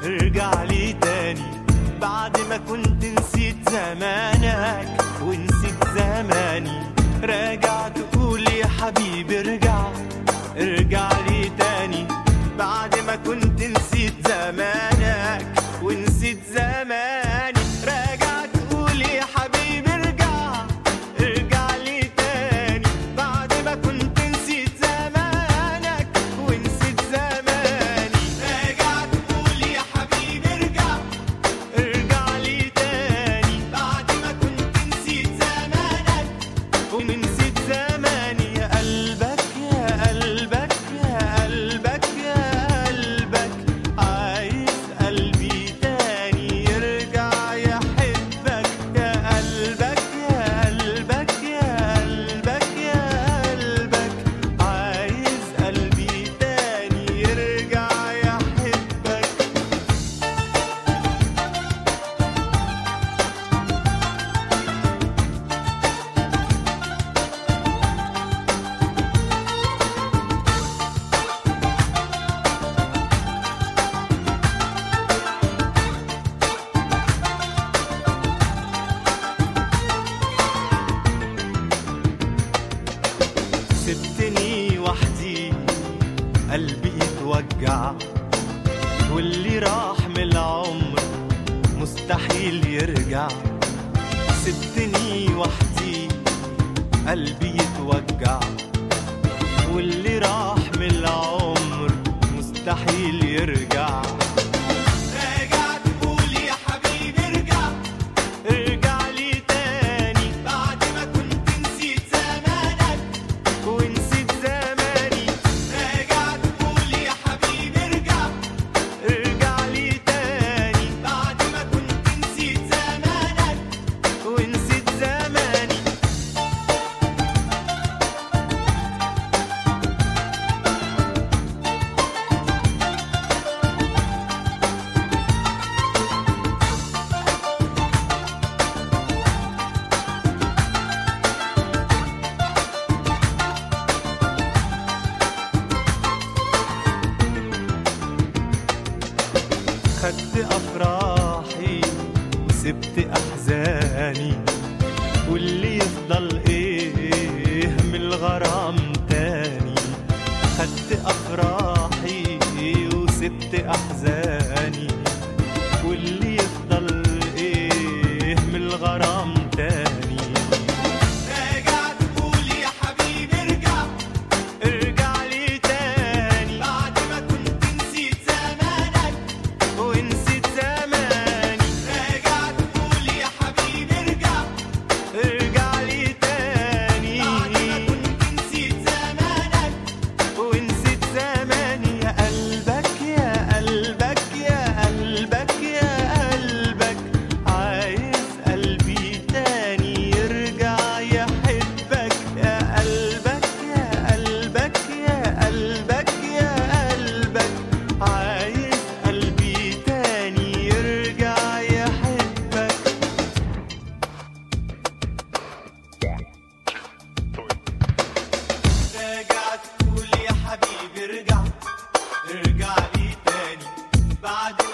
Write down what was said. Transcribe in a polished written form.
ارجع لي تاني بعد ما كنت نسيت زمانك ونسيت زماني. راجع تقول يا حبيبي ارجع، ارجع لي تاني بعد ما كنت نسيت زمانك ونسيت زماني. راجع تقول يا حبيبي ارجع، ارجع لي تاني بعد ما كنت نسيت زمانك ونسيت زماني. راجع تقول يا حبيبي ارجع، ارجع لي تاني بعد ما كنت نسيت زمانك ونسيت زماني. يا قلبك يا قلبك يا قلبك يا قلبك عايز قلبي تاني يرجع يحبك. يا قلبك يا قلبك يا قلبك يا قلبك عايز قلبي تاني يرجع يحبك. سبتني وحدي قلبي يتوجع، واللي راح من العمر مستحيل يرجع. سبتني وحدي قلبي يتوجع، واللي راح من العمر مستحيل يرجع. راجع تقول يا حبيبي ارجع، ارجع لي تاني بعد ما كنت نسيت زمانك ونسيت زماني. راجع تقول يا حبيبي ارجع، ارجع لي تاني بعد ما كنت نسيت زمانك ونسيت زماني. خدت أفراحي وسبت أحزاني، واللي يفضل إيه من الغرام تاني. خدت أفراحي وسبت أحزاني، واللي يفضل إيه من الغرام تاني. راجع تقول يا حبيبي ارجع، ارجع لي تاني بعد ما كنت نسيت زمانك ونسيت زماني. راجع تقول يا حبيبي ارجع، ارجع لي تاني بعد ما كنت نسيت زمانك ونسيت زماني. يا قلبك يا قلبك يا قلبك يا قلبك عايز قلبي تاني يرجع يحبك. يا قلبك يا قلبك يا قلبك يا قلبك عايز قلبي تاني يرجع يحبك. راجع تقول يا حبيبي ارجع، ارجع لي تاني بعد